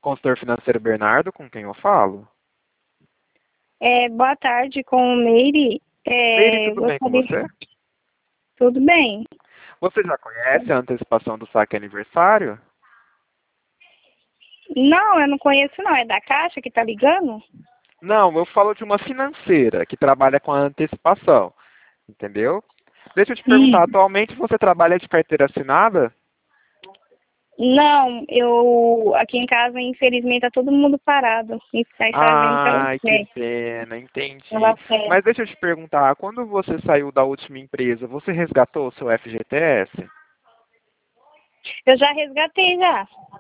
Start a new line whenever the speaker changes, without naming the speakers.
Consultor financeiro Bernardo, com quem eu falo?
Boa tarde, com o Meire.
Meire, tudo bem com
Gostaria...
você?
Tudo bem?
Você já conhece a antecipação do saque aniversário?
Não, eu não conheço não. É da Caixa que tá ligando?
Não, eu falo de uma financeira que trabalha com a antecipação, entendeu? Deixa eu te
Hum.
perguntar, atualmente você trabalha de carteira assinada?
Não, eu aqui em casa, infelizmente, tá todo mundo parado. E tá fazendo
Ai, que pena,
pela
entendi.
fé.
Mas deixa eu te perguntar, quando você saiu da última empresa, você resgatou o seu FGTS?
Eu já resgatei já.